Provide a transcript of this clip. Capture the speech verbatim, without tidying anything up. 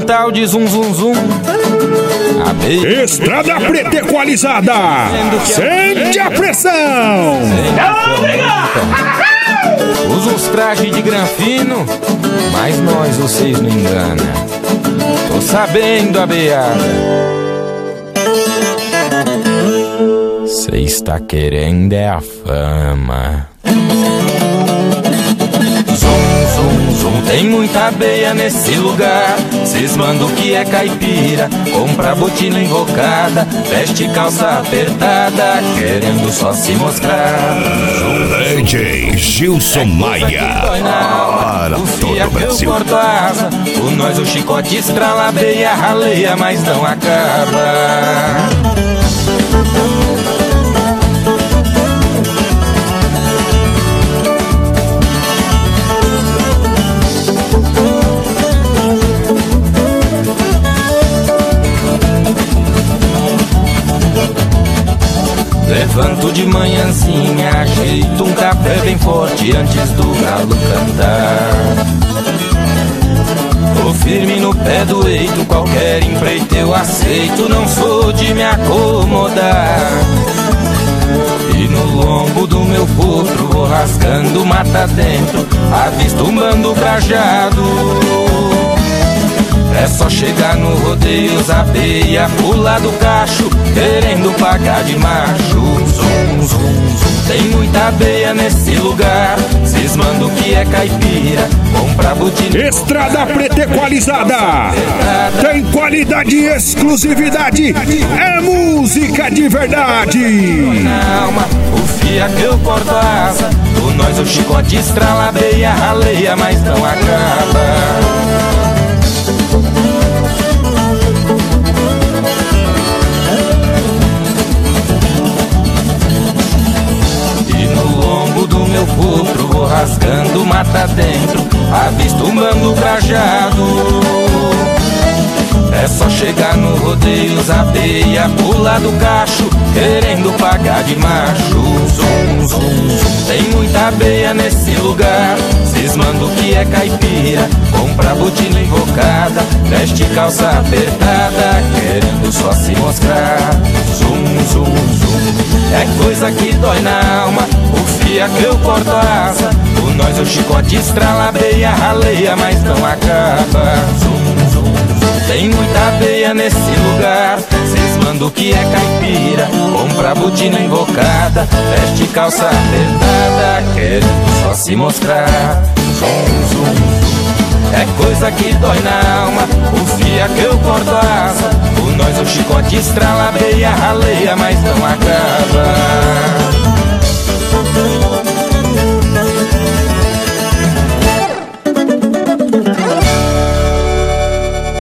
tal de zum zum zum. Abelha... Estrada Preta equalizada. Sente a pressão. Usa uns trajes de granfino, mas nós vocês não engana. Tô sabendo, abelhada. Cê está querendo é a fama. Zum, zum, zum, tem muita abeia nesse lugar. Cismando que é caipira, compra botina invocada, veste calça apertada, querendo só se mostrar. D J Gilson Maia para todo o Brasil. Asa, o nós o chicote estrala, abeia raleia, mas não acaba. Levanto de manhãzinha, ajeito um café bem forte antes do galo cantar. Tô firme no pé do eito, qualquer empreito eu aceito, não sou de me acomodar. E no lombo do meu potro vou rasgando mata dentro, avisto um bando crajado. É só chegar no rodeio, os abeia pula do cacho, querendo pagar de macho. Zum, zum, zum. Tem muita abeia nesse lugar, cismando que é caipira, compra botina. Estrada Preta equalizada. Tem qualidade e exclusividade, é música de verdade. Na alma, o fia que eu corto a asa, o nós o chicote estrala, abeia raleia, mas não acaba. Meu potro vou rasgando mata dentro, avisto um bando crajado. É só chegar no rodeio, os abeia pula do cacho, querendo pagar de macho. Zum, zum, zum. Tem muita abeia nesse lugar, cismando que é caipira, compra botina invocada, veste calça apertada, querendo só se mostrar. Zum, zum, zum. É coisa que dói na alma, o fia que eu corto a asa, o nós o chicote estrala, abeia raleia, mas não acaba. Zum, zum, zum. Tem muita abeia nesse lugar, cismando que é caipira, compra botina invocada, veste calça apertada, querendo só se mostrar. Zum, zum, zum. É coisa que dói na alma, o fia que eu corto a asa, o nós o chicote estrala, abeia raleia, mas não acaba.